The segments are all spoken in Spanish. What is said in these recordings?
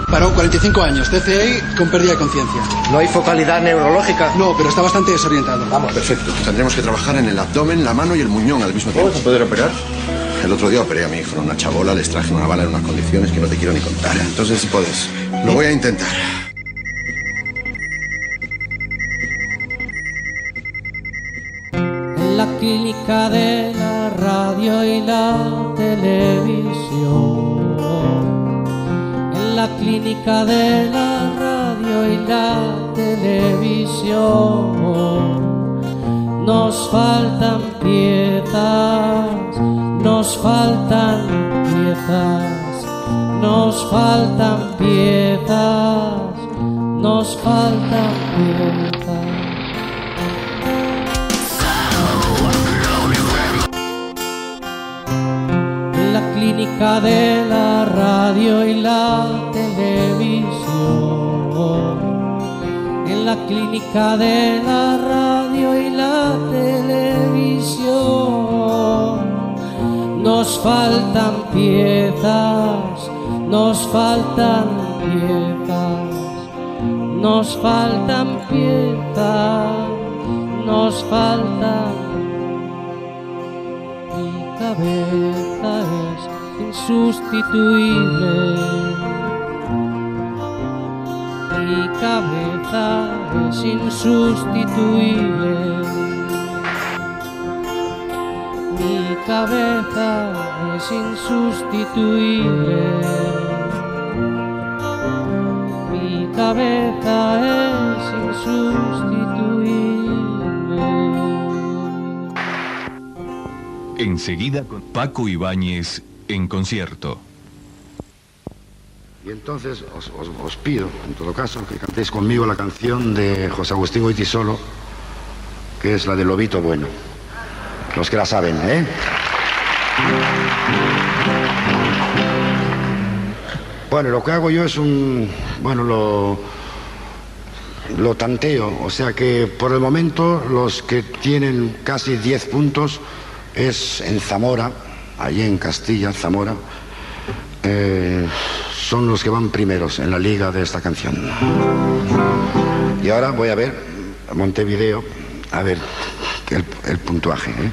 Paró 45 años, TCA con pérdida de conciencia. ¿No hay focalidad neurológica? No, pero está bastante desorientado. Vamos. Perfecto. Tendremos que trabajar en el abdomen, la mano y el muñón al mismo tiempo. ¿Vamos a poder operar? El otro día operé a mi hijo en una chabola, les traje una bala en unas condiciones que no te quiero ni contar. Entonces, si puedes, lo voy a intentar. En la clínica de la radio y la televisión. En la clínica de la radio y la televisión. Nos faltan piezas, nos faltan piezas, nos faltan piezas, nos faltan piezas. En la clínica de la radio y la televisión. En la clínica de la radio y la televisión. Nos faltan piezas, nos faltan piezas, nos faltan piezas, nos faltan. Mi cabeza es insustituible. Mi cabeza es insustituible. Mi cabeza es insustituible. Mi cabeza es insustituible. Enseguida con Paco Ibáñez en concierto. Y entonces os pido, en todo caso, que cantéis conmigo la canción de José Agustín Goytisolo, que es la de Lobito Bueno. Los que la saben, ¿eh? Bueno, lo que hago yo es lo tanteo, o sea que por el momento los que tienen casi 10 puntos es en Zamora, allí en Castilla, Zamora, son los que van primeros en la liga de esta canción. Y ahora voy a ver a Montevideo, a ver el puntuaje, ¿eh?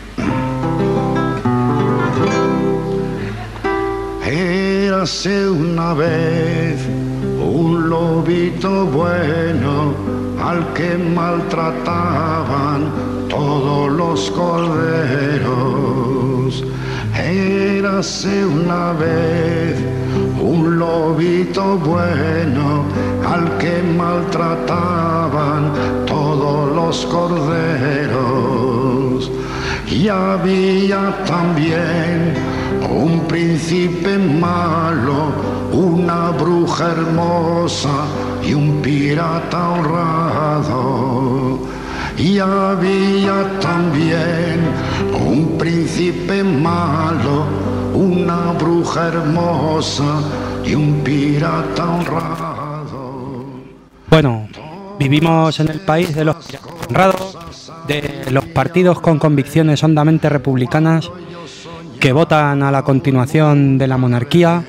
Érase una vez un lobito bueno al que maltrataban todos los corderos. Érase una vez un lobito bueno al que maltrataban todos los corderos. Y había también un príncipe malo, una bruja hermosa y un pirata honrado. Y había también un príncipe malo, una bruja hermosa y un pirata honrado. Bueno, vivimos en el país de los honrados, de los partidos con convicciones hondamente republicanas que votan a la continuación de la monarquía,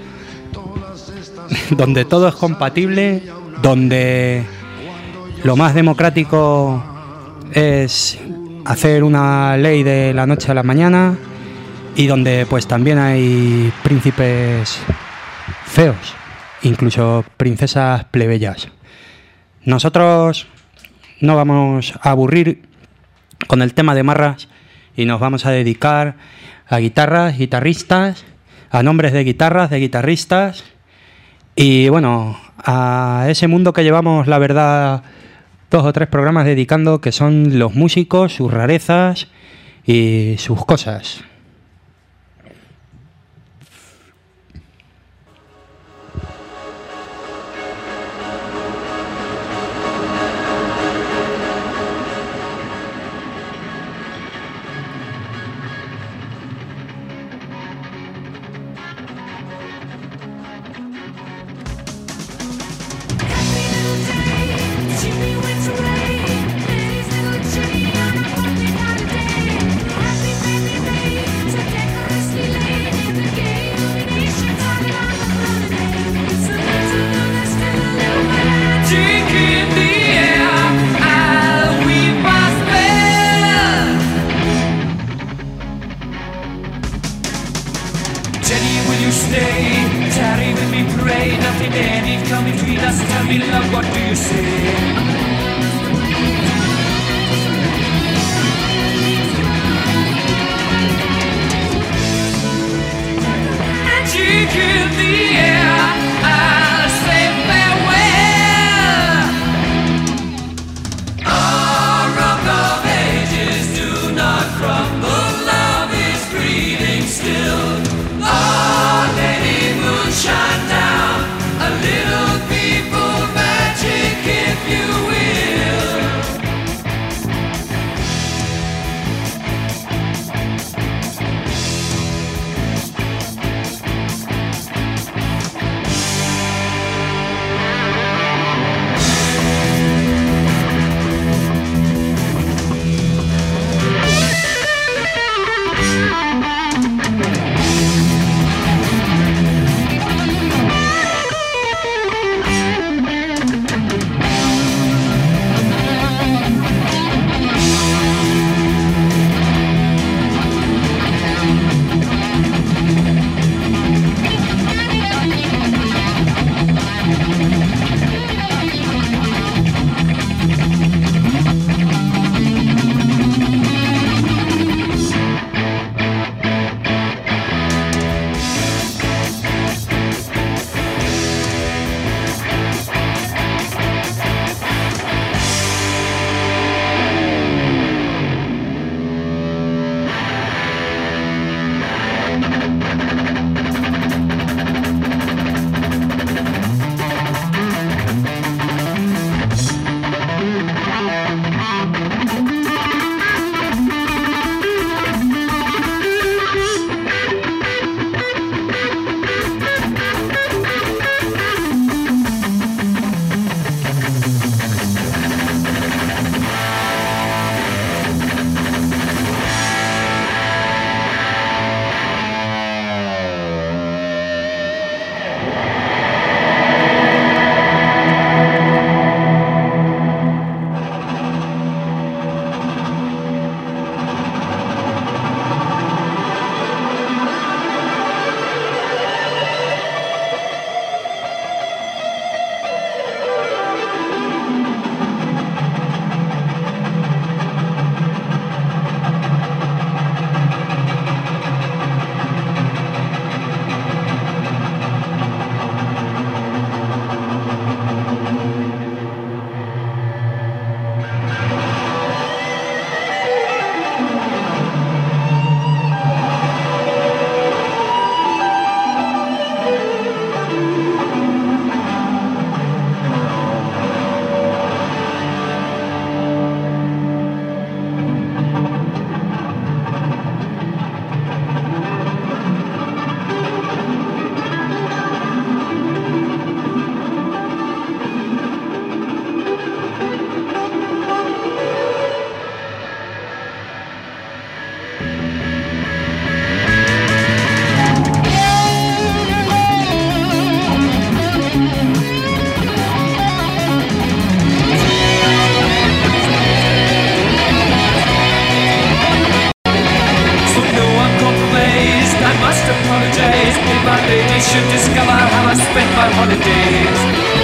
donde todo es compatible, donde lo más democrático es hacer una ley de la noche a la mañana y donde pues también hay príncipes feos, incluso princesas plebeyas. Nosotros no vamos a aburrir con el tema de marras y nos vamos a dedicar a guitarras, guitarristas, a nombres de guitarras, de guitarristas y bueno, a ese mundo que llevamos, la verdad, 2 o 3 programas dedicando, que son los músicos, sus rarezas y sus cosas. Happy Hey Daddy, come between us and tell me love, what do you say? And you kill the air, I'll say farewell. Our rock of ages do not crumble, love is breathing still. Our Lady Moon, shine down, a little people magic if you will. should discover how I spent my holidays.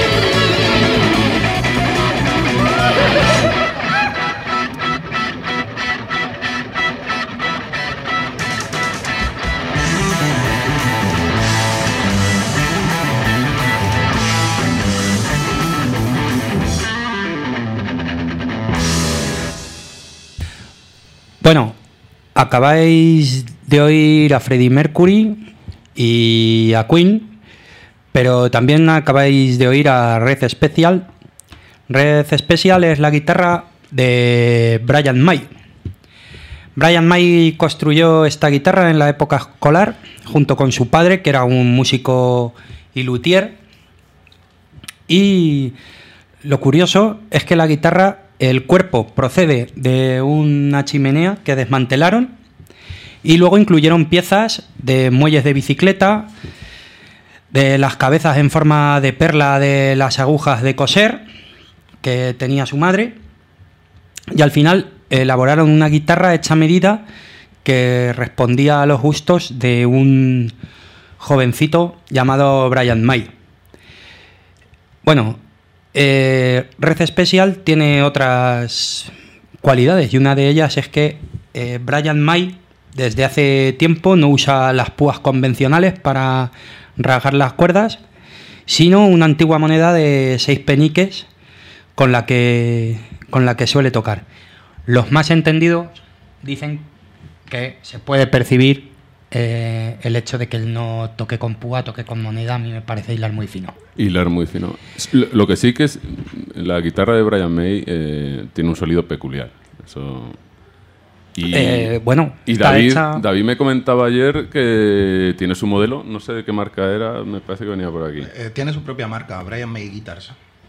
Bueno, acabáis de oír a Freddie Mercury y a Queen, pero también acabáis de oír a Red Special. Red Special es la guitarra de Brian May. Brian May construyó esta guitarra en la época escolar junto con su padre, que era un músico y luthier. Y lo curioso es que la guitarra, el cuerpo procede de una chimenea que desmantelaron y luego incluyeron piezas de muelles de bicicleta, de las cabezas en forma de perla de las agujas de coser que tenía su madre, y al final elaboraron una guitarra hecha a medida que respondía a los gustos de un jovencito llamado Brian May. Bueno, Red Special tiene otras cualidades y una de ellas es que Brian May desde hace tiempo no usa las púas convencionales para rasgar las cuerdas, sino una antigua moneda de 6 peniques con la que suele tocar. Los más entendidos dicen que se puede percibir el hecho de que él no toque con púa, toque con moneda. A mí me parece hilar muy fino. Hilar muy fino. Lo que sí que es, la guitarra de Brian May tiene un sonido peculiar. Eso. Bueno, y David me comentaba ayer que tiene su modelo, no sé de qué marca era, me parece que venía por aquí. Tiene su propia marca, Brian May Guitars.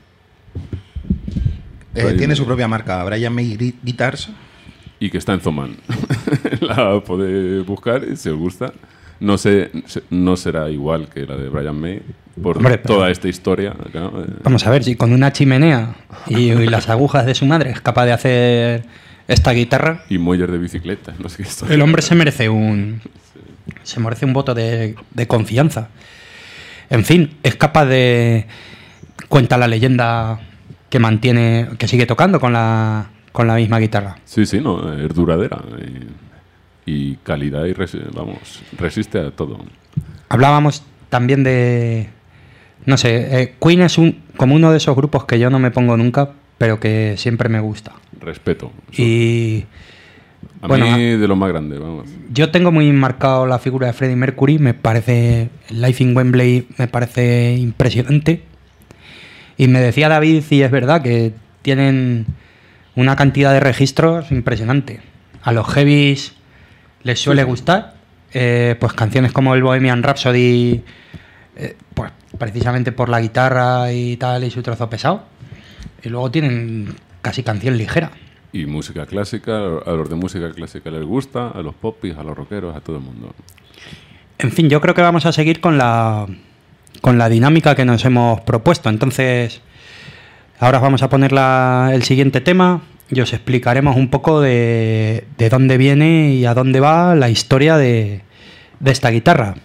Tiene su propia marca, Brian May Guitars. Y que está en Zoman. La podéis buscar si os gusta. No sé, no será igual que la de Brian May por toda esta historia. ¿No? Vamos a ver, si con una chimenea y las agujas de su madre es capaz de hacer esta guitarra. Y muelles de bicicleta. No sé qué el hombre se merece un voto de confianza. En fin, es capaz de... Cuenta la leyenda que sigue tocando con la misma guitarra. Sí, no, es duradera y calidad y resiste a todo. Hablábamos también de... No sé, Queen es como uno de esos grupos que yo no me pongo nunca, pero que siempre me gusta. Respeto. Y... A mí de lo más grande, vamos. Yo tengo muy marcado la figura de Freddie Mercury, me parece... Live in Wembley me parece impresionante. Y me decía David, y es verdad, que tienen una cantidad de registros impresionante. A los heavies les suele gustar, pues canciones como el Bohemian Rhapsody, pues precisamente por la guitarra y tal, y su trozo pesado. Y luego tienen casi canción ligera. Y música clásica, a los de música clásica les gusta, a los popis, a los rockeros, a todo el mundo. En fin, yo creo que vamos a seguir con la dinámica que nos hemos propuesto. Entonces, ahora vamos a poner el siguiente tema y os explicaremos un poco de dónde viene y a dónde va la historia de esta guitarra.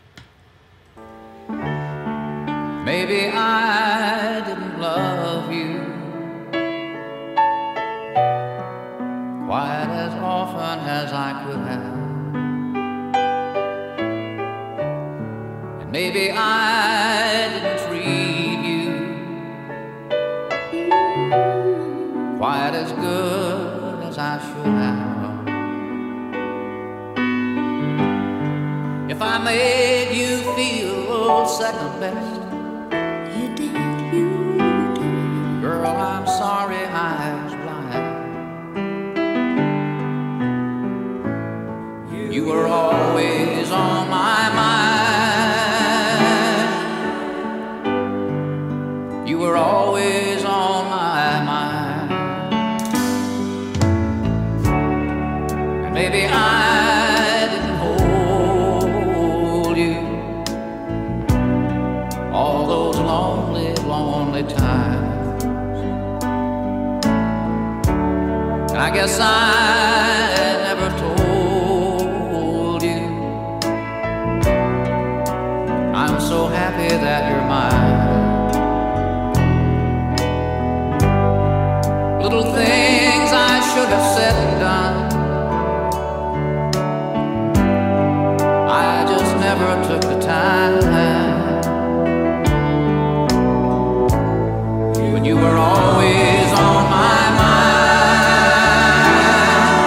Maybe I didn't love you quite as often as I could have. And maybe I didn't treat you quite as good as I should have. If I made you feel second best, you did. Girl, I'm sorry I was blind. You were always on my mind. You were always on my mind. And maybe I didn't hold you all those lonely, lonely times. And I guess I never told you I'm so happy that you're mine. Little things I should have said and done, I just never took the time. When you were always on my mind.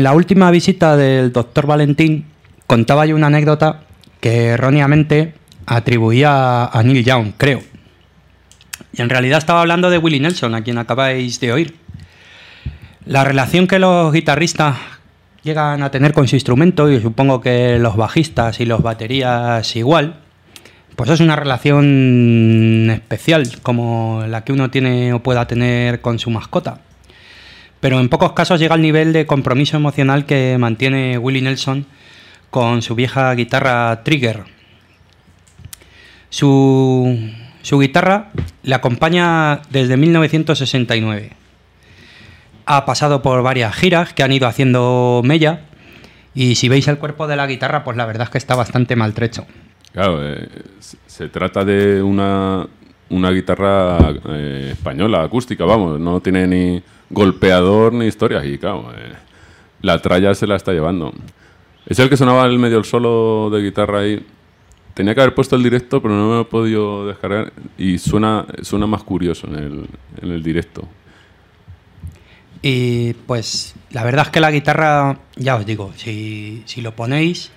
la última visita del doctor Valentín contaba yo una anécdota que erróneamente atribuía a Neil Young, creo. Y en realidad estaba hablando de Willie Nelson, a quien acabáis de oír. La relación que los guitarristas llegan a tener con su instrumento, y supongo que los bajistas y los baterías igual, pues es una relación especial, como la que uno tiene o pueda tener con su mascota. Pero en pocos casos llega al nivel de compromiso emocional que mantiene Willie Nelson con su vieja guitarra Trigger. Su guitarra le acompaña desde 1969. Ha pasado por varias giras que han ido haciendo mella, y si veis el cuerpo de la guitarra, pues la verdad es que está bastante maltrecho. Claro, se trata de una guitarra española, acústica, vamos, no tiene ni golpeador ni historias, y claro, la tralla se la está llevando. Es el que sonaba el medio el solo de guitarra ahí. Tenía que haber puesto el directo, pero no me lo he podido descargar, y suena más curioso en el directo. Y pues la verdad es que la guitarra, ya os digo, si lo ponéis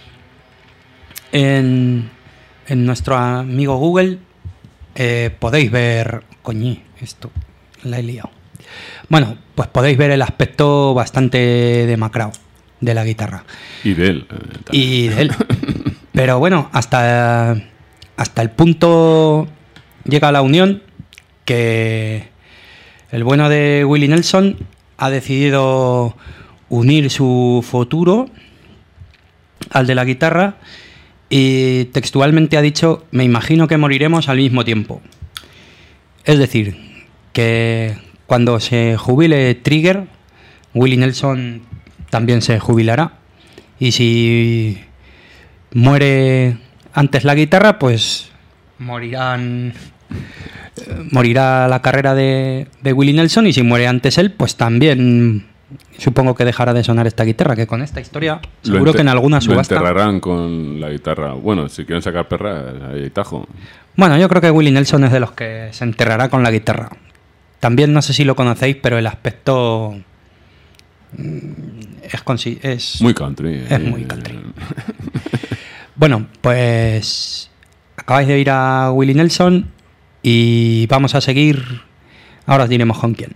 en nuestro amigo Google, podéis ver... Coñí, esto la he liado. Bueno, pues podéis ver el aspecto bastante demacrado de la guitarra. Y de él. Y de él. Pero bueno, hasta el punto llega la unión que el bueno de Willie Nelson ha decidido unir su futuro al de la guitarra, y textualmente ha dicho: me imagino que moriremos al mismo tiempo. Es decir, que cuando se jubile Trigger, Willie Nelson también se jubilará, y si muere antes la guitarra, pues morirá la carrera de Willie Nelson, y si muere antes él, pues también supongo que dejará de sonar esta guitarra, que con esta historia seguro que en alguna subasta... Lo enterrarán con la guitarra. Bueno, si quieren sacar perra, ahí hay tajo. Bueno, yo creo que Willie Nelson es de los que se enterrará con la guitarra. También no sé si lo conocéis, pero el aspecto es muy country. Es muy country. Bueno, pues acabáis de ir a Willie Nelson y vamos a seguir. Ahora os diremos con quién.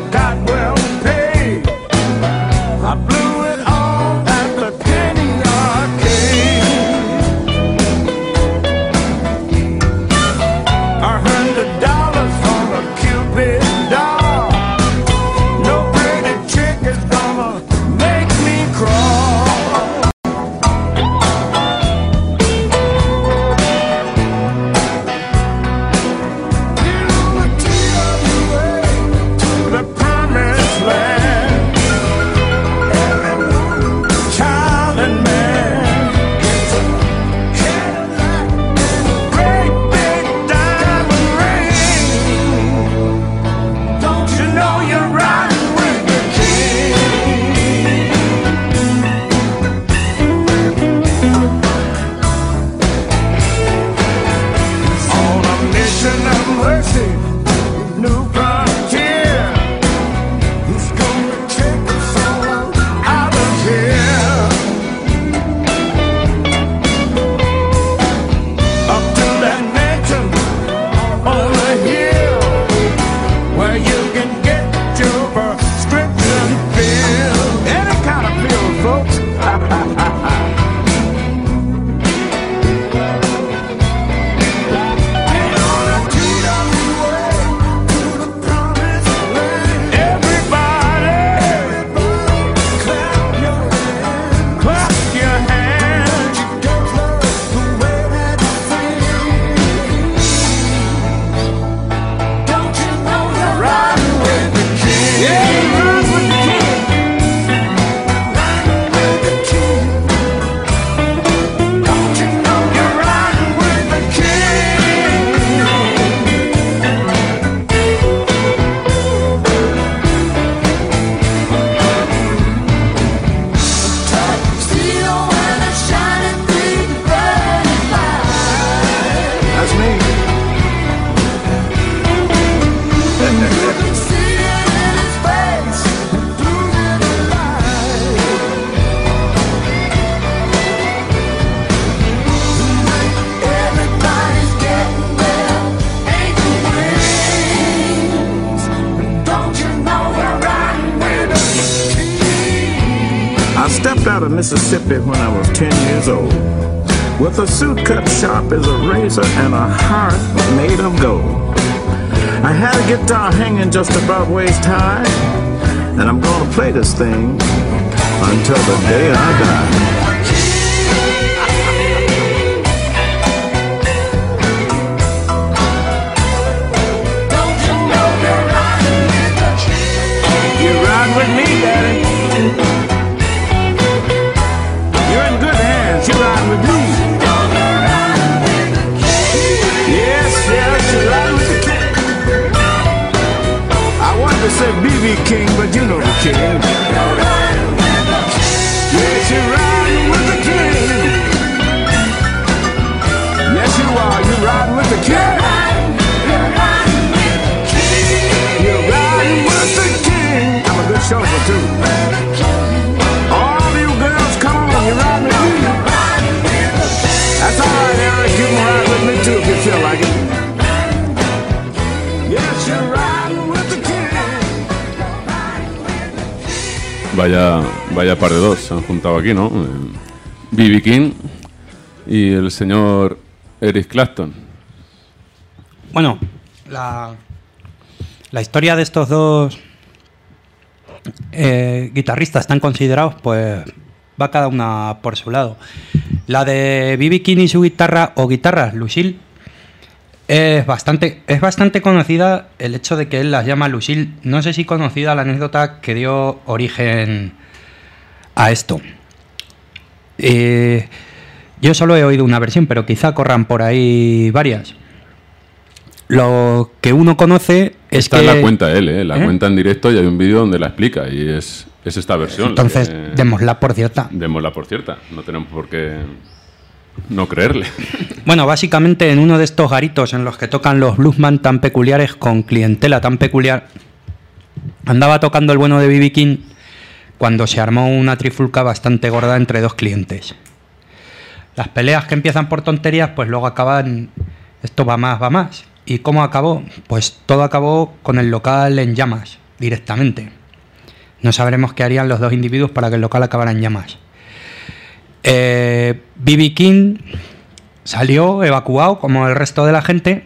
I blew it all at the penny yard. out of Mississippi when I was 10 years old, with a suit cut sharp as a razor and a heart made of gold. I had a guitar hanging just above waist high, and I'm gonna play this thing until the day I die. With me, Daddy. You're in good hands. You ride with me. Yes, yes, you ride with the king. I wanted to say BB King, but you know the king. Yes, you're riding with the king. Yes, you are. You're riding with the king. You're riding with the king. I'm a good chauffeur too. All of you girls, come on, you're riding with me. That's all right, Eric. You can ride with me too if you feel like it. Yes, you're riding with the king. Vaya par de dos se han juntado aquí, ¿no? B.B. King y el señor Eric Clapton. Bueno, la historia de estos dos guitarristas están considerados, pues va cada una por su lado. La de B.B. King y su guitarra o guitarras Lucille es bastante conocida, el hecho de que él las llama Lucille. No sé si conocida la anécdota que dio origen a esto. Yo solo he oído una versión, pero quizá corran por ahí varias. Lo que uno conoce es esta que... la cuenta él, la cuenta en directo, y hay un vídeo donde la explica, y es esta versión. Entonces, démosla por cierta. Démosla por cierta, no tenemos por qué no creerle. Bueno, básicamente en uno de estos garitos en los que tocan los bluesman tan peculiares, con clientela tan peculiar, andaba tocando el bueno de B.B. King cuando se armó una trifulca bastante gorda entre dos clientes. Las peleas que empiezan por tonterías, pues luego acaban... Esto va más. ¿Y cómo acabó? Pues todo acabó con el local en llamas, directamente. No sabremos qué harían los dos individuos para que el local acabara en llamas. B.B. King salió evacuado como el resto de la gente,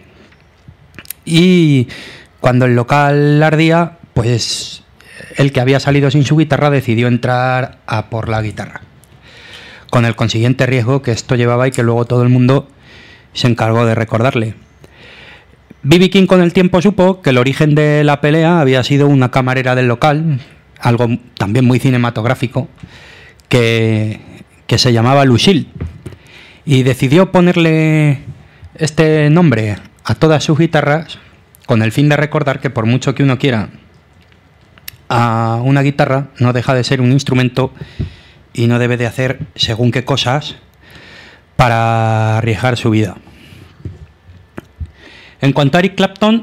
y cuando el local ardía, pues el que había salido sin su guitarra decidió entrar a por la guitarra, con el consiguiente riesgo que esto llevaba y que luego todo el mundo se encargó de recordarle. B.B. King con el tiempo supo que el origen de la pelea había sido una camarera del local, algo también muy cinematográfico, que se llamaba Lucille, y decidió ponerle este nombre a todas sus guitarras con el fin de recordar que por mucho que uno quiera a una guitarra, no deja de ser un instrumento y no debe de hacer según qué cosas para arriesgar su vida. En cuanto a Eric Clapton,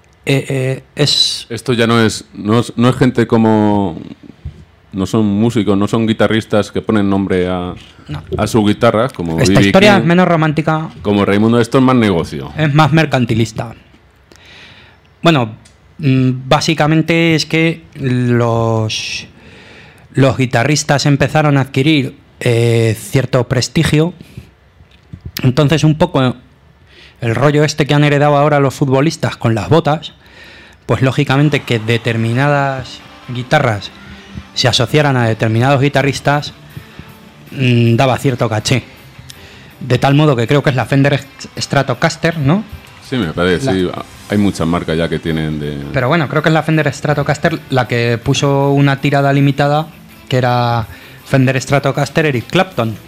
esto ya no es gente como... No son músicos, no son guitarristas que ponen nombre a sus guitarras, como esta B.B. historia King, es menos romántica. Como Raimundo, esto es más negocio. Es más mercantilista. Bueno, básicamente es que los guitarristas empezaron a adquirir cierto prestigio. Entonces un poco el rollo este que han heredado ahora los futbolistas con las botas, pues lógicamente que determinadas guitarras se asociaran a determinados guitarristas daba cierto caché. De tal modo que creo que es la Fender Stratocaster, ¿no? Sí, me parece, sí. Hay muchas marcas ya que tienen de... Pero bueno, creo que es la Fender Stratocaster la que puso una tirada limitada, que era Fender Stratocaster Eric Clapton.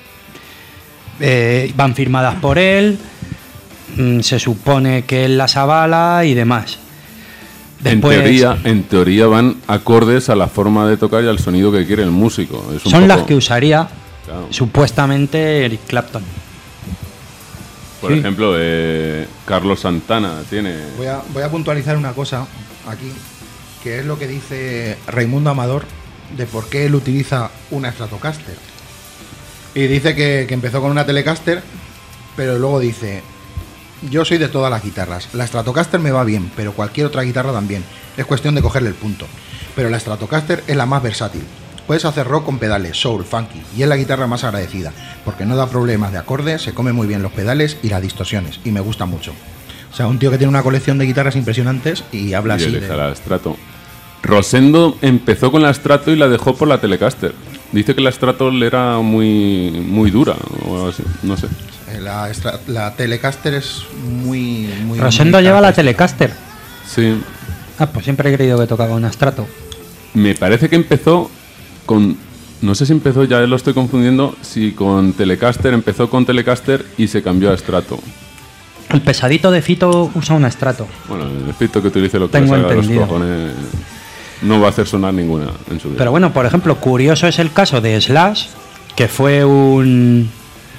Van firmadas por él, se supone que él las avala y demás. Después, en teoría van acordes a la forma de tocar y al sonido que quiere el músico. Es un son poco... las que usaría, claro, supuestamente Eric Clapton. Por ejemplo, Carlos Santana tiene... Voy a puntualizar una cosa aquí, que es lo que dice Raimundo Amador de por qué él utiliza una Stratocaster. Y dice que empezó con una Telecaster, pero luego dice... Yo soy de todas las guitarras. La Stratocaster me va bien, pero cualquier otra guitarra también. Es cuestión de cogerle el punto. Pero la Stratocaster es la más versátil. Puedes hacer rock con pedales, soul, funky, y es la guitarra más agradecida, porque no da problemas de acordes, se come muy bien los pedales y las distorsiones, y me gusta mucho. O sea, un tío que tiene una colección de guitarras impresionantes y habla así de... la Strato. Rosendo empezó con la Strato y la dejó por la Telecaster. Dice que la Strato le era muy dura, o así, no sé. La Telecaster es muy... Rosendo lleva la Telecaster. Sí. Ah, pues siempre he creído que tocaba una Strato. Me parece que empezó con... No sé si empezó, ya lo estoy confundiendo, si con Telecaster, empezó con Telecaster y se cambió a Strato. El pesadito de Fito usa una Strato. Bueno, el Fito que utilice lo que Tengo le salga de los entendido. cojones no va a hacer sonar ninguna en su vida. Pero bueno, por ejemplo, curioso es el caso de Slash, que fue un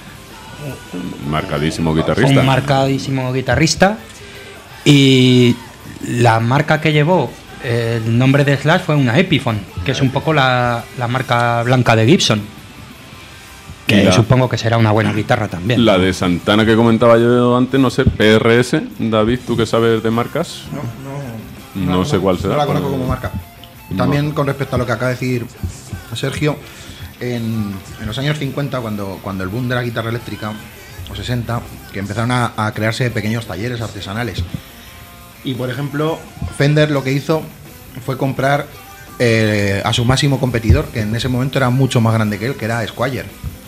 marcadísimo guitarrista. Un marcadísimo guitarrista. Y la marca que llevó el nombre de Slash fue una Epiphone, que es un poco la marca blanca de Gibson. Que supongo que será una buena guitarra también. La de Santana que comentaba yo antes, no sé, PRS. David, ¿tú qué sabes de marcas? No sé cuál será. No la conozco como marca. También con respecto a lo que acaba de decir Sergio, en los años 50, cuando el boom de la guitarra eléctrica, o 60, que empezaron a crearse pequeños talleres artesanales. Y por ejemplo, Fender lo que hizo fue comprar a su máximo competidor, que en ese momento era mucho más grande que él, que era Squier.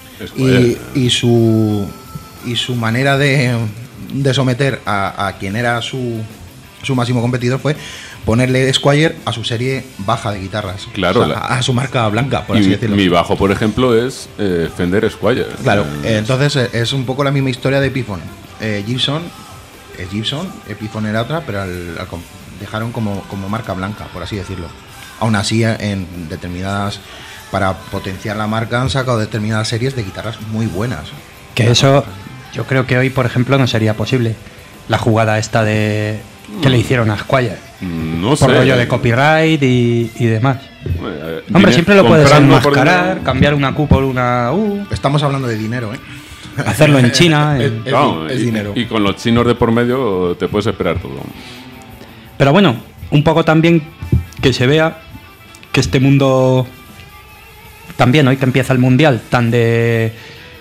Y su manera de someter a quien era su máximo competidor fue ponerle Squier a su serie baja de guitarras. Claro. O sea, a su marca blanca, por así decirlo. Mi bajo, por ejemplo, es Fender Squier. Claro, entonces es un poco la misma historia de Epiphone. Gibson es Gibson, Epiphone era otra, pero dejaron como marca blanca, por así decirlo. Aún así, en determinadas... Para potenciar la marca han sacado determinadas series de guitarras muy buenas. Que eso yo creo que hoy, por ejemplo, no sería posible. La jugada esta de que le hicieron a Squier. No sé. Por rollo de copyright y demás. Hombre, siempre lo puedes enmascarar, cambiar una Q por una U. Estamos hablando de dinero, ¿eh? Hacerlo en China. Es dinero. Y con los chinos de por medio te puedes esperar todo. Pero bueno, un poco también que se vea que este mundo... También hoy que empieza el mundial, tan de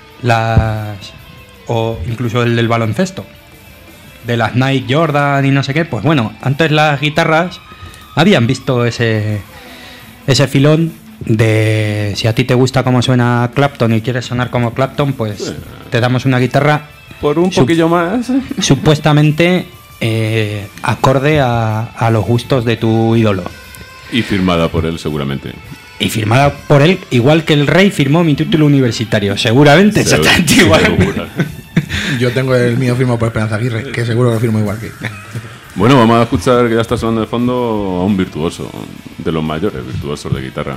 o incluso el del baloncesto, de las Nike Jordan y no sé qué, pues bueno, antes las guitarras habían visto ese filón de si a ti te gusta cómo suena Clapton y quieres sonar como Clapton, pues te damos una guitarra por un poquillo más, supuestamente acorde a los gustos de tu ídolo. Y firmada por él seguramente. Y firmada por él, igual que el rey firmó mi título universitario. Seguramente exactamente igual. Yo tengo el mío firmado por Esperanza Aguirre, que seguro que firmo igual que. Bueno, vamos a escuchar que ya está sonando de fondo a un virtuoso, de los mayores virtuosos de guitarra.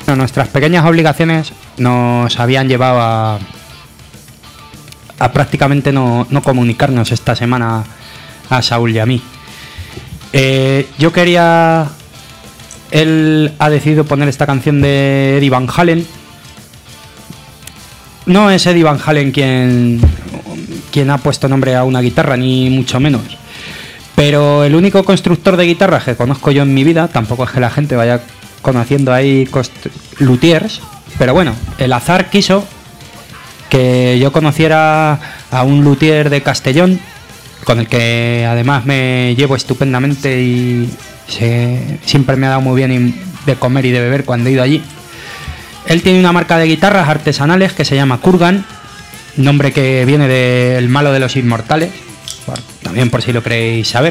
Bueno, nuestras pequeñas obligaciones nos habían llevado a prácticamente no comunicarnos esta semana a Saúl y a mí. Yo quería... Él ha decidido poner esta canción de Eddie Van Halen. No es Eddie Van Halen quien ha puesto nombre a una guitarra, ni mucho menos. Pero el único constructor de guitarras que conozco yo en mi vida, tampoco es que la gente vaya conociendo ahí luthiers, pero bueno, el azar quiso que yo conociera a un luthier de Castellón, con el que además me llevo estupendamente y siempre me ha dado muy bien de comer y de beber cuando he ido allí. Él tiene una marca de guitarras artesanales que se llama Kurgan, nombre que viene del malo de los inmortales, también por si lo queréis saber.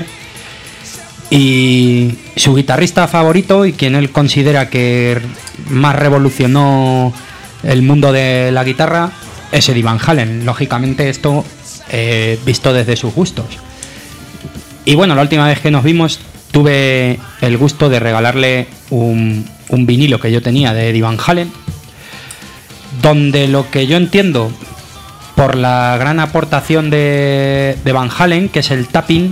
Y su guitarrista favorito, y quien él considera que más revolucionó el mundo de la guitarra, es Eddie Van Halen. Lógicamente esto visto desde sus gustos. Y bueno, la última vez que nos vimos tuve el gusto de regalarle un vinilo que yo tenía de Eddie Van Halen, donde lo que yo entiendo por la gran aportación de Van Halen, que es el tapping,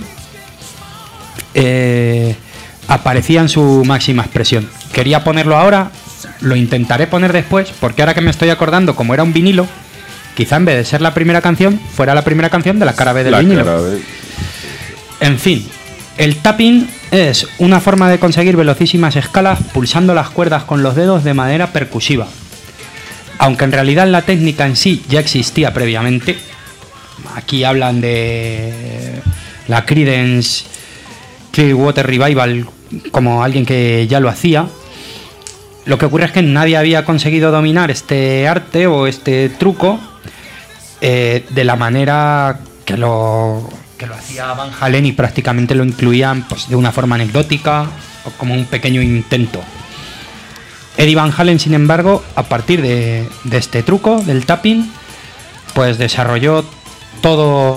aparecía en su máxima expresión. Quería ponerlo ahora, lo intentaré poner después, porque ahora que me estoy acordando, como era un vinilo, quizá en vez de ser la primera canción, fuera la primera canción de la cara B del vinilo. En fin, el tapping es una forma de conseguir velocísimas escalas pulsando las cuerdas con los dedos de manera percusiva. Aunque en realidad la técnica en sí ya existía previamente. Aquí hablan de la Creedence Clearwater Revival como alguien que ya lo hacía. Lo que ocurre es que nadie había conseguido dominar este arte o este truco de la manera que lo hacía Van Halen, y prácticamente lo incluían pues, de una forma anecdótica o como un pequeño intento. Eddie Van Halen, sin embargo, a partir de este truco del tapping, pues desarrolló toda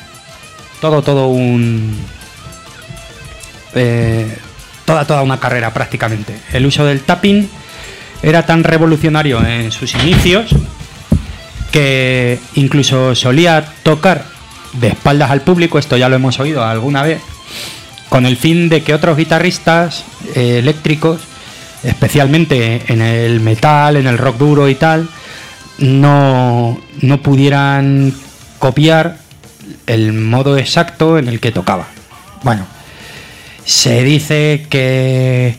una carrera prácticamente. El uso del tapping era tan revolucionario en sus inicios que incluso solía tocar de espaldas al público, esto ya lo hemos oído alguna vez, con el fin de que otros guitarristas eléctricos, especialmente en el metal, en el rock duro y tal, no pudieran copiar el modo exacto en el que tocaba. Bueno, se dice que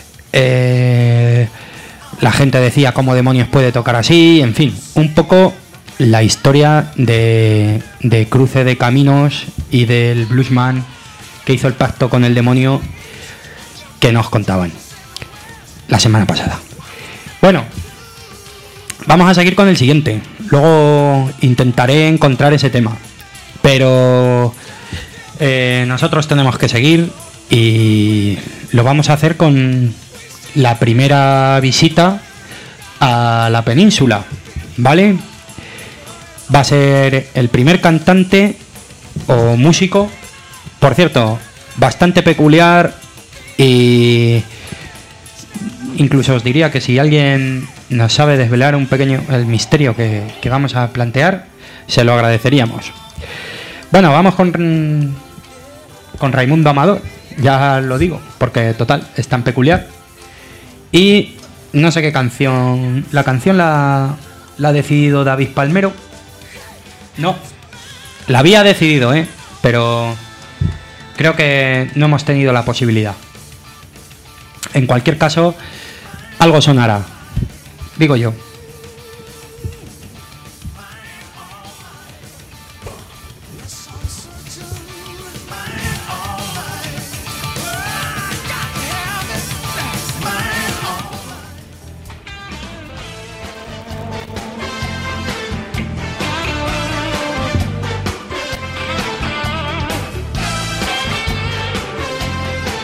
la gente decía cómo demonios puede tocar así, en fin, un poco la historia de cruce de caminos y del bluesman que hizo el pacto con el demonio que nos contaban la semana pasada. Bueno, vamos a seguir con el siguiente. Luego intentaré encontrar ese tema, pero nosotros tenemos que seguir y lo vamos a hacer con la primera visita a la península, ¿vale? Va a ser el primer cantante o músico, por cierto, bastante peculiar, y incluso os diría que si alguien nos sabe desvelar un pequeño el misterio que vamos a plantear, se lo agradeceríamos. Bueno, vamos con Raimundo Amador, ya lo digo, porque total, es tan peculiar. Y no sé qué canción, la canción la ha decidido David Palmero. No, la había decidido, pero creo que no hemos tenido la posibilidad. En cualquier caso, algo sonará, digo yo.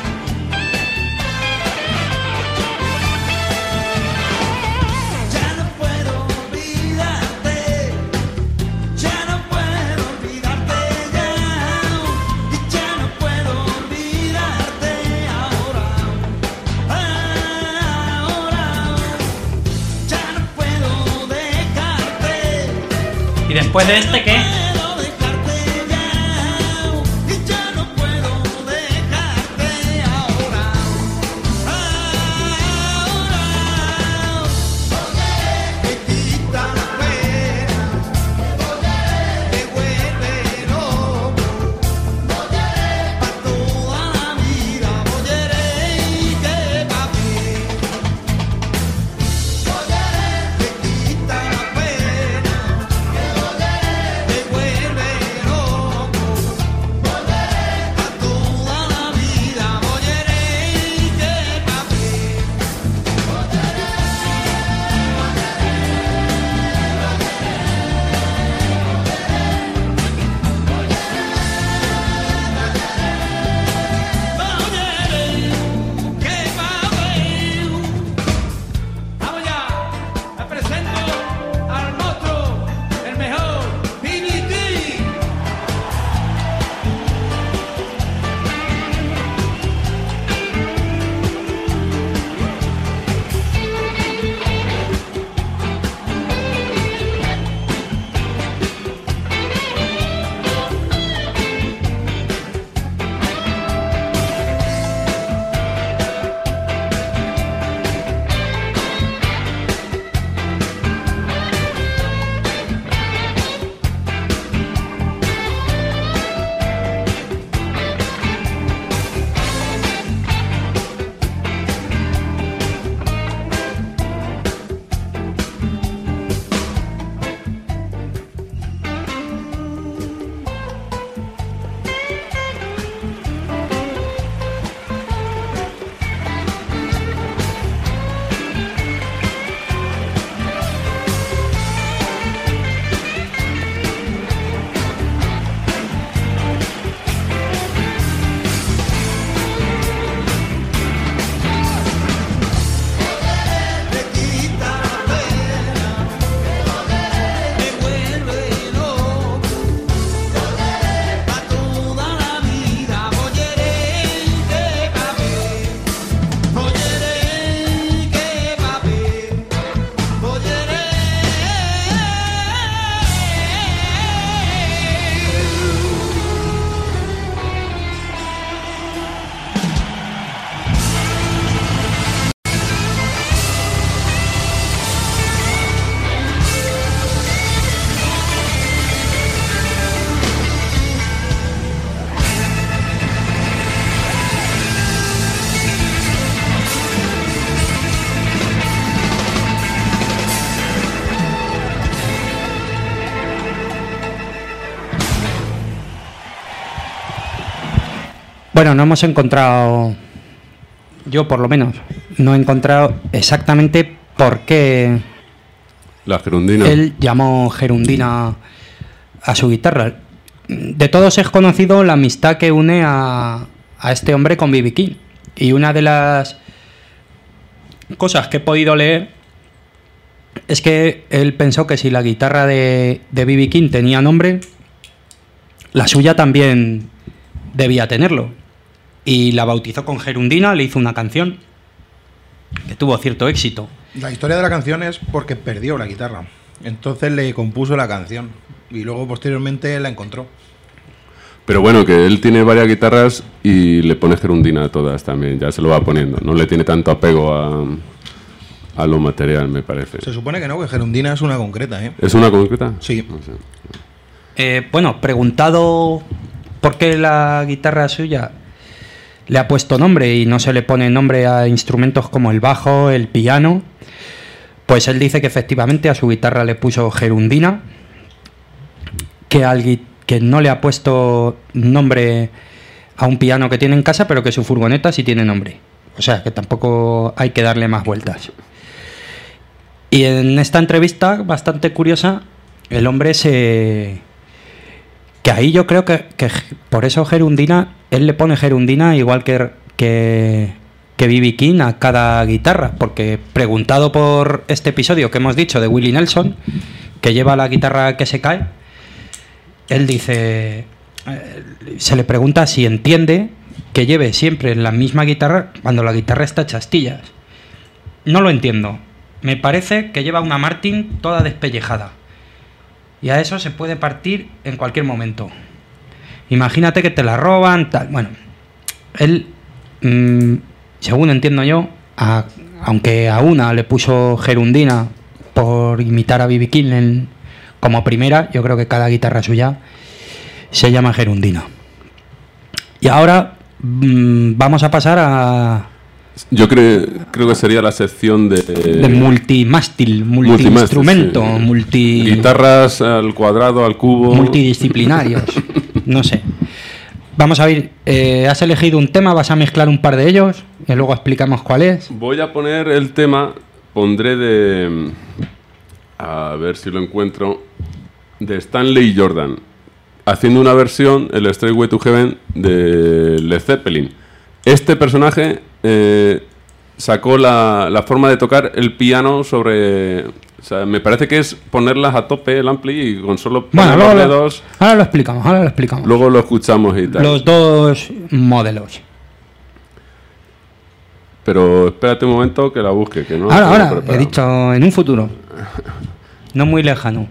Down después de este, ¿qué? Bueno, no hemos encontrado, yo por lo menos, no he encontrado exactamente por qué la gerundina. Él llamó gerundina a su guitarra. De todos es conocido la amistad que une a este hombre con B.B. King. Y una de las cosas que he podido leer es que él pensó que si la guitarra de B.B. King tenía nombre, la suya también debía tenerlo. Y la bautizó con gerundina, le hizo una canción que tuvo cierto éxito. La historia de la canción es porque perdió la guitarra. Entonces le compuso la canción y luego posteriormente la encontró. Pero bueno, que él tiene varias guitarras y le pone gerundina a todas también, ya se lo va poniendo. No le tiene tanto apego a lo material, me parece. Se supone que no, que gerundina es una concreta, ¿eh? ¿Es una concreta? Sí. No sé. Bueno, preguntado por qué la guitarra suya le ha puesto nombre y no se le pone nombre a instrumentos como el bajo, el piano, pues él dice que efectivamente a su guitarra le puso gerundina, que no le ha puesto nombre a un piano que tiene en casa, pero que su furgoneta sí tiene nombre. O sea, que tampoco hay que darle más vueltas. Y en esta entrevista, bastante curiosa, el hombre que ahí yo creo que por eso gerundina, él le pone gerundina igual que B.B. King a cada guitarra, porque preguntado por este episodio que hemos dicho de Willie Nelson, que lleva la guitarra que se cae, él dice, se le pregunta si entiende que lleve siempre la misma guitarra cuando la guitarra está hecha astillas. No lo entiendo. Me parece que lleva una Martin toda despellejada. y a eso se puede partir en cualquier momento. Imagínate que te la roban, tal. Bueno, él, según entiendo yo, aunque a una le puso Gerundina por imitar a B.B. King como primera, yo creo que cada guitarra suya se llama Gerundina. Y ahora vamos a pasar a... Yo creo que sería la sección de multimástil, multiinstrumento, sí. Guitarras al cuadrado, al cubo... Multidisciplinarios, no sé. Vamos a ver, has elegido un tema, vas a mezclar un par de ellos y luego explicamos cuál es. Voy a poner el tema, pondré de... A ver si lo encuentro. De Stanley Jordan, haciendo una versión, el Stairway to Heaven, de Led Zeppelin. Este personaje sacó la forma de tocar el piano sobre... O sea, me parece que es ponerlas a tope el ampli y con solo poner los dedos... Ahora lo explicamos. Luego lo escuchamos y tal. Los dos modelos. Pero espérate un momento que la busque, que no... Ahora, he dicho en un futuro. No muy lejano.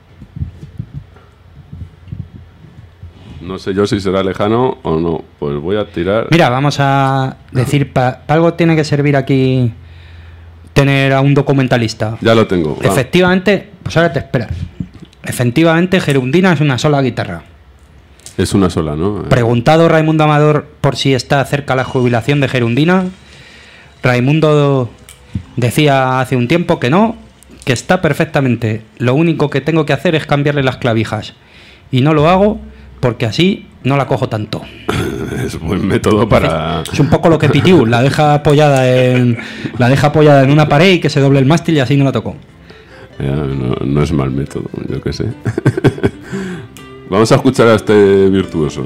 No sé yo si será lejano o no. Pues voy a tirar... Mira, vamos a decir, para algo tiene que servir aquí tener a un documentalista. Ya lo tengo. Va. Efectivamente, pues ahora te esperas. Efectivamente, Gerundina es una sola guitarra. Es una sola, ¿no? Preguntado Raimundo Amador por si está cerca la jubilación de Gerundina, Raimundo decía hace un tiempo que no, que está perfectamente. Lo único que tengo que hacer es cambiarle las clavijas. Y no lo hago porque así no la cojo tanto. Es buen método para... Es un poco lo que Pitiu, la deja apoyada en una pared y que se doble el mástil y así no la tocó. No es mal método, yo qué sé. Vamos a escuchar a este virtuoso.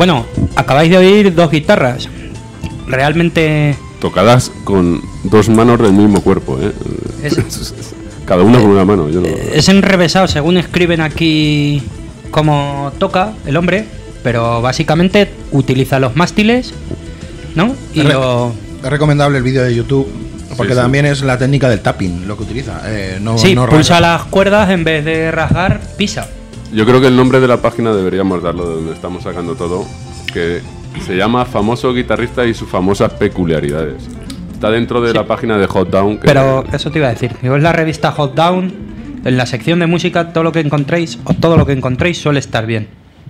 Bueno, acabáis de oír 2 guitarras. Realmente... Tocadas con 2 manos del mismo cuerpo, ¿eh? Cada una con una mano. Yo no... Es enrevesado, según escriben aquí cómo toca el hombre, pero básicamente utiliza los mástiles, ¿no? Y es recomendable el vídeo de YouTube, porque también es la técnica del tapping lo que utiliza. No pulsa las cuerdas en vez de rasgar, pisa. Yo creo que el nombre de la página deberíamos darlo de donde estamos sacando todo, que se llama Famoso Guitarrista y sus famosas peculiaridades. Está dentro de la página de Hot Down. Pero eso te iba a decir. Digo, es la revista Hot Down. En la sección de música, todo lo que encontréis suele estar bien.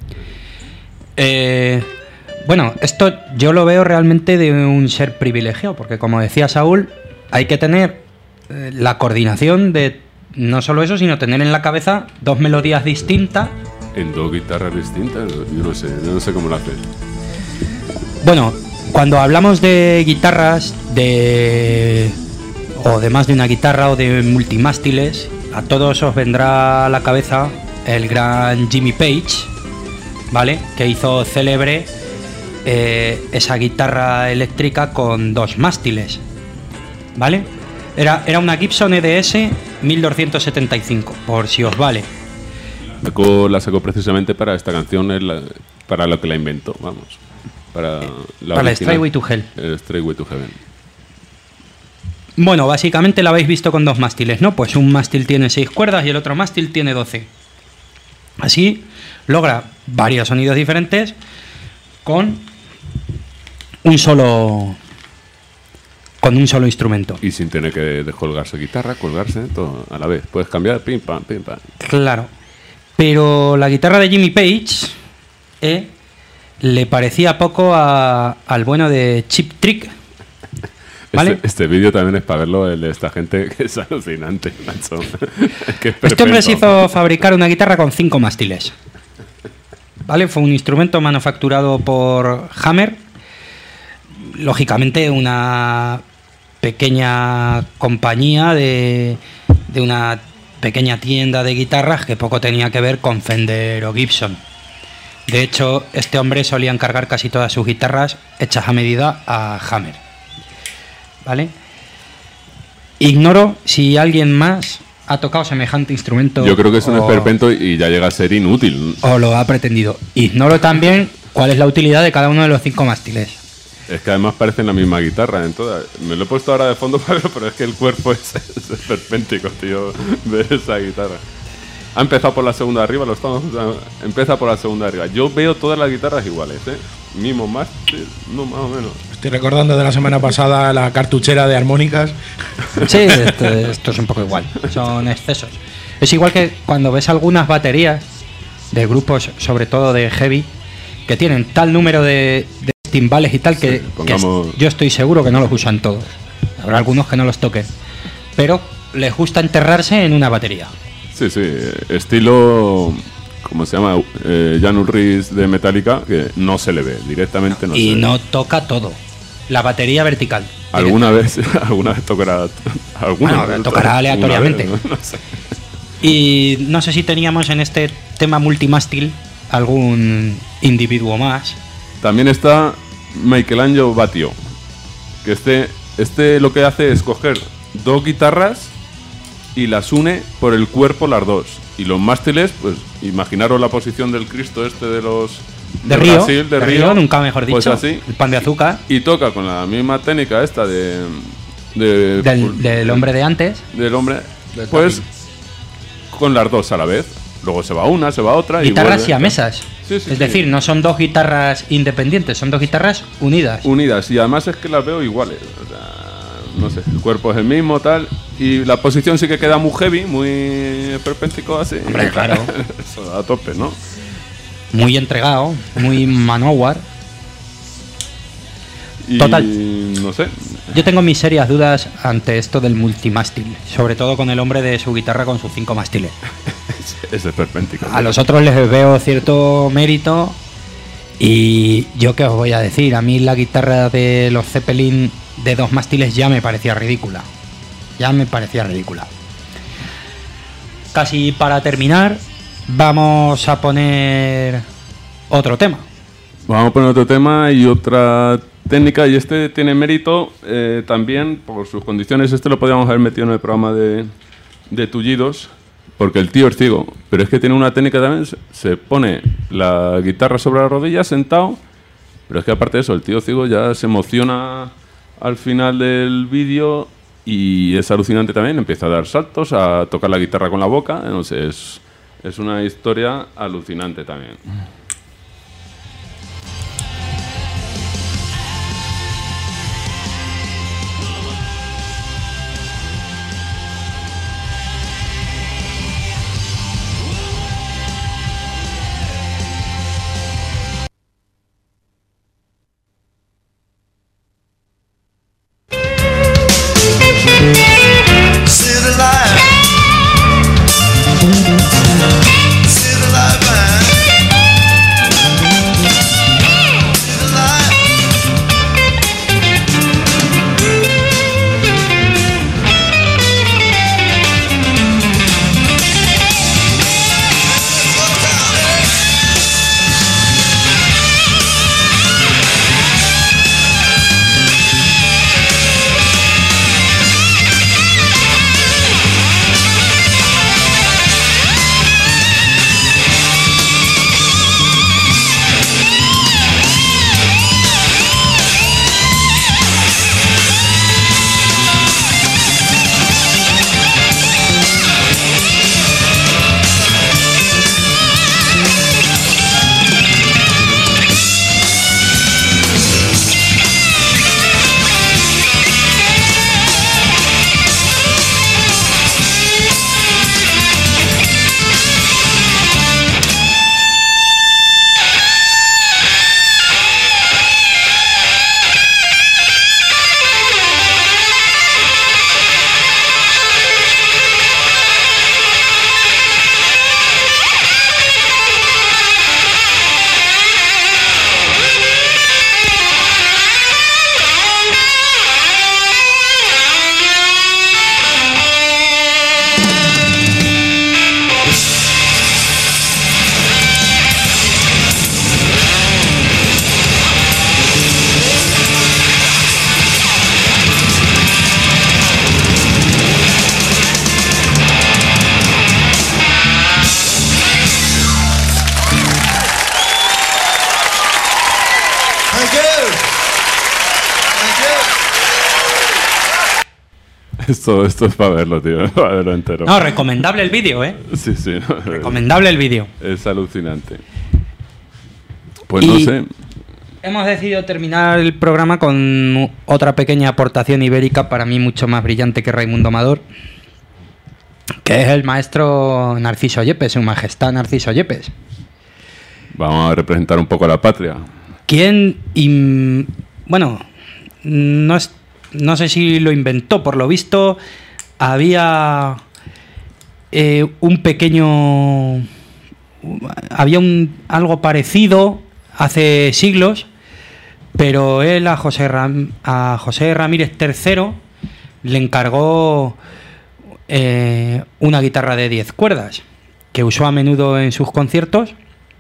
Bueno, esto yo lo veo realmente de un ser privilegiado, porque como decía Saúl, hay que tener la coordinación de no solo eso, sino tener en la cabeza 2 melodías distintas. En 2 guitarras distintas, yo no sé cómo lo haces. Bueno, cuando hablamos de guitarras, o de más de una guitarra o de multimástiles, a todos os vendrá a la cabeza el gran Jimmy Page, ¿vale? Que hizo célebre esa guitarra eléctrica con 2 mástiles, ¿vale? Era una Gibson EDS 1275, por si os vale. La sacó precisamente para esta canción, para lo que la inventó, vamos. Para el Stairway to Hell. El Stairway to Heaven. Bueno, básicamente la habéis visto con 2 mástiles, ¿no? Pues un mástil tiene 6 cuerdas y el otro mástil tiene 12. Así logra varios sonidos diferentes con un solo instrumento. Y sin tener que descolgarse guitarra, colgarse, todo a la vez. Puedes cambiar, pim, pam, pim, pam. Claro. Pero la guitarra de Jimmy Page le parecía poco al bueno de Cheap Trick. ¿Vale? Este vídeo también es para verlo, el de esta gente, que es alucinante, macho. Que es este hombre se hizo fabricar una guitarra con 5 mástiles. ¿Vale? Fue un instrumento manufacturado por Hammer. Lógicamente una pequeña compañía de una pequeña tienda de guitarras que poco tenía que ver con Fender o Gibson. De hecho, este hombre solía encargar casi todas sus guitarras hechas a medida a Hammer. ¿Vale? Ignoro si alguien más ha tocado semejante instrumento. Yo creo que es un esperpento y ya llega a ser inútil. O lo ha pretendido. Ignoro también cuál es la utilidad de cada uno de los 5 mástiles. Es que además parecen la misma guitarra en todas. Me lo he puesto ahora de fondo, pero es que el cuerpo es esperpéntico, tío, de esa guitarra. Ha empezado por la segunda de arriba, empieza por la segunda de arriba. Yo veo todas las guitarras iguales, mismo mástil, no, más o menos. Estoy recordando de la semana pasada la cartuchera de armónicas. Sí, esto es un poco igual, son excesos. Es igual que cuando ves algunas baterías de grupos, sobre todo de heavy, que tienen tal número de timbales y tal, que yo estoy seguro que no los usan todos. Habrá algunos que no los toquen, pero les gusta enterrarse en una batería. Sí, estilo, ¿cómo se llama? Jan Ulrich de Metallica, que no se le ve, directamente no se ve. Y no toca todo, la batería vertical. ¿Alguna vez tocará? Tocará aleatoriamente. Vez, no sé. Y no sé si teníamos en este tema multimástil algún individuo más. También está Michelangelo Batio, que este lo que hace es coger 2 guitarras y las une por el cuerpo las 2. Y los mástiles, pues imaginaros la posición del Cristo de los... De Río, nunca mejor dicho, pues así, el pan de azúcar. Y toca con la misma técnica esta del hombre de antes. Del hombre, pues con las 2 a la vez. Luego se va una, se va otra. Guitarras y siamesas. Es decir, no son 2 guitarras independientes, son 2 guitarras unidas. Unidas, y además es que las veo iguales. O sea, no sé, el cuerpo es el mismo, tal. Y la posición sí que queda muy heavy, muy esperpéntico así. Hombre, claro. Eso, a tope, ¿no? Muy entregado, muy manowar. Total. No sé. Yo tengo mis serias dudas ante esto del multimástil, sobre todo con el hombre de su guitarra con sus 5 mástiles. Es esperpéntico. A los otros les veo cierto mérito. Y yo qué os voy a decir, a mí la guitarra de los Zeppelin de 2 mástiles ya me parecía ridícula. Casi para terminar, vamos a poner otro tema. Vamos a poner otro tema y otra técnica, y este tiene mérito también por sus condiciones. Este lo podíamos haber metido en el programa de Tullidos, porque el tío es ciego, pero es que tiene una técnica también. Se pone la guitarra sobre la rodilla sentado, pero es que aparte de eso, el tío ciego ya se emociona al final del vídeo y es alucinante también. Empieza a dar saltos, a tocar la guitarra con la boca, no sé, es una historia alucinante también. Esto es para verlo, tío. Para verlo entero. No, recomendable el vídeo, ¿eh? Sí, sí. No, recomendable el vídeo. Es alucinante. Pues no sé. Hemos decidido terminar el programa con otra pequeña aportación ibérica, para mí mucho más brillante que Raimundo Amador, que es el maestro Narciso Yepes, su majestad Narciso Yepes. Vamos a representar un poco a la patria. ¿Quién? Bueno, no sé si lo inventó, por lo visto había un pequeño... Había algo parecido hace siglos, pero él a José Ramírez III le encargó una guitarra de 10 cuerdas que usó a menudo en sus conciertos.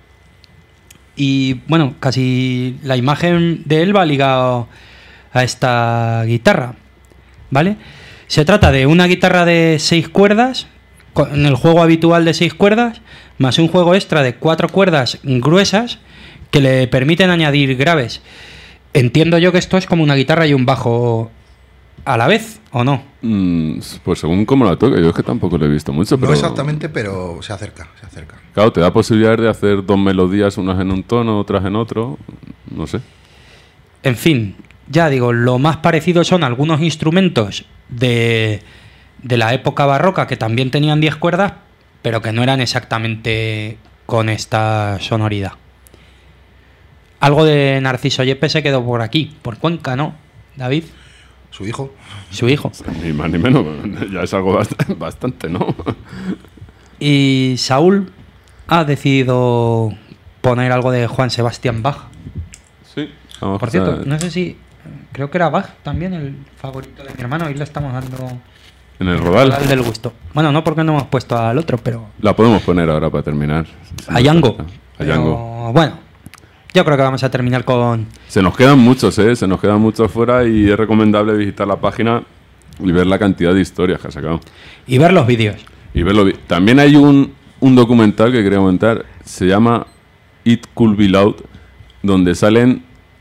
Y bueno, casi la imagen de él va ligado a esta guitarra, ¿vale? Se trata de una guitarra de 6 cuerdas, en el juego habitual de 6 cuerdas, más un juego extra de 4 cuerdas gruesas que le permiten añadir graves. Entiendo yo que esto es como una guitarra y un bajo a la vez, ¿o no? Pues según cómo la toque, yo es que tampoco lo he visto mucho. No exactamente, pero se acerca, se acerca. Claro, te da posibilidad de hacer dos melodías, unas en un tono, otras en otro, no sé. En fin, ya digo, lo más parecido son algunos instrumentos de la época barroca que también tenían 10 cuerdas, pero que no eran exactamente con esta sonoridad. Algo de Narciso Yepes se quedó por aquí, por Cuenca, ¿no, David? Su hijo. Su hijo. Ni más ni menos, ya es algo bastante, ¿no? Y Saúl ha decidido poner algo de Juan Sebastián Bach. Sí. Por cierto, no sé si... Creo que era Bach también el favorito de mi hermano. Hoy le estamos dando... En el Rodal. Del gusto. Bueno, no porque no hemos puesto al otro, pero... La podemos poner ahora para terminar. A Yango. A Yango. Bueno, yo creo que vamos a terminar con... Se nos quedan muchos, se nos quedan muchos fuera y es recomendable visitar la página y ver la cantidad de historias que ha sacado. Y ver los vídeos. También hay un documental que quería comentar, se llama It Could Be Loud, donde salen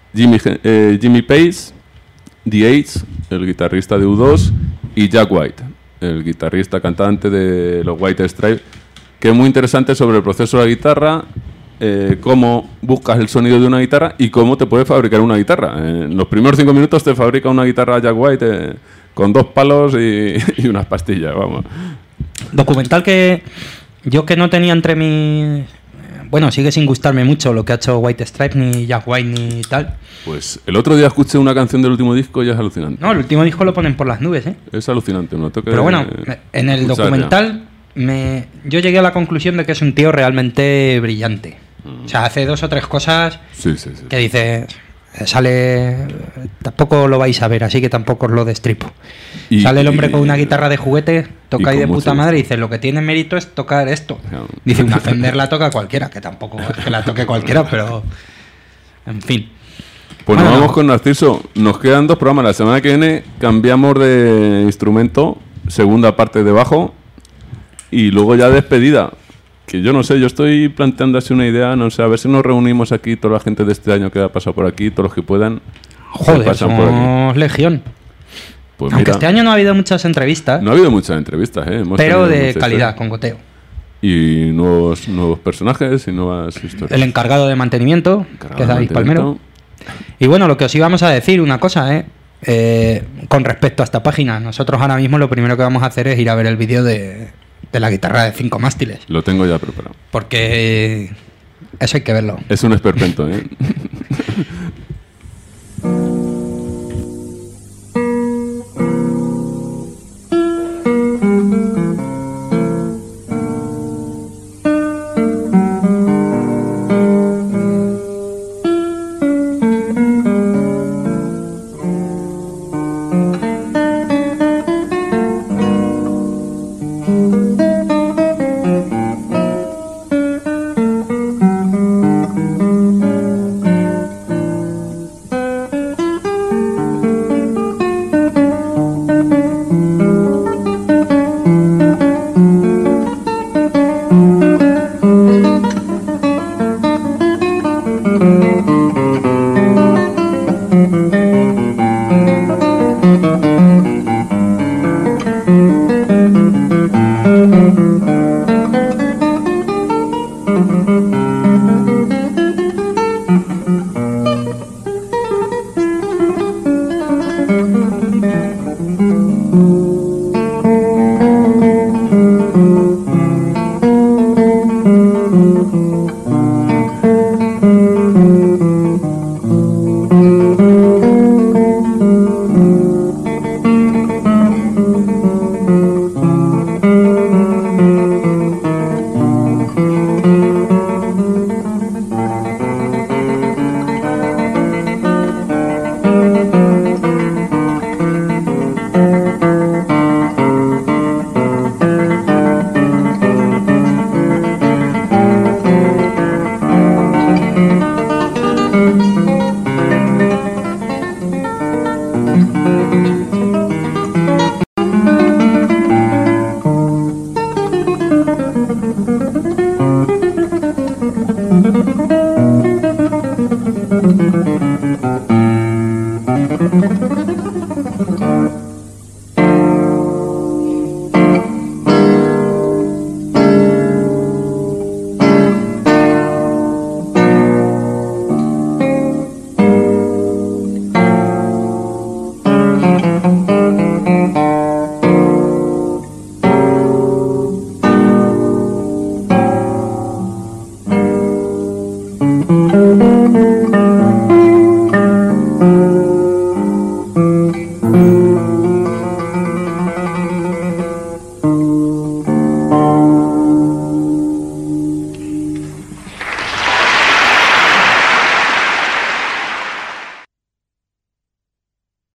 Jimmy Page, The H, el guitarrista de U2, y Jack White, el guitarrista cantante de los White Stripes, que es muy interesante sobre el proceso de la guitarra, cómo buscas el sonido de una guitarra y cómo te puedes fabricar una guitarra. En los primeros 5 minutos te fabrica una guitarra Jack White con 2 palos y unas pastillas, vamos. Documental que yo que no tenía entre mis... Bueno, sigue sin gustarme mucho lo que ha hecho White Stripes, ni Jack White, ni tal. Pues el otro día escuché una canción del último disco y es alucinante. No, el último disco lo ponen por las nubes, ¿eh? Es alucinante, no toque. Pero bueno, en el documental yo llegué a la conclusión de que es un tío realmente brillante. O sea, hace 2 o 3 cosas que dices... Sale... Tampoco lo vais a ver, así que tampoco os lo destripo. Sale el hombre con una guitarra de juguete, toca ahí de puta madre y dice, lo que tiene mérito es tocar esto. Dice, una Fender la toca cualquiera, que tampoco es que la toque cualquiera, pero... En fin. Pues nos vamos con Narciso. Nos quedan 2 programas. La semana que viene cambiamos de instrumento, segunda parte de bajo, y luego ya despedida. Que yo no sé, yo estoy planteando así una idea, no sé, a ver si nos reunimos aquí toda la gente de este año que ha pasado por aquí, todos los que puedan. Joder, somos legión. Pues aunque mira, este año no ha habido muchas entrevistas. No ha habido muchas entrevistas, pero de calidad, con goteo. Y nuevos personajes y nuevas historias. El encargado de mantenimiento, que es David Palmero. Y bueno, lo que os íbamos a decir, una cosa, con respecto a esta página. Nosotros ahora mismo lo primero que vamos a hacer es ir a ver el vídeo de la guitarra de 5 mástiles. Lo tengo ya preparado. Porque eso hay que verlo. Es un esperpento,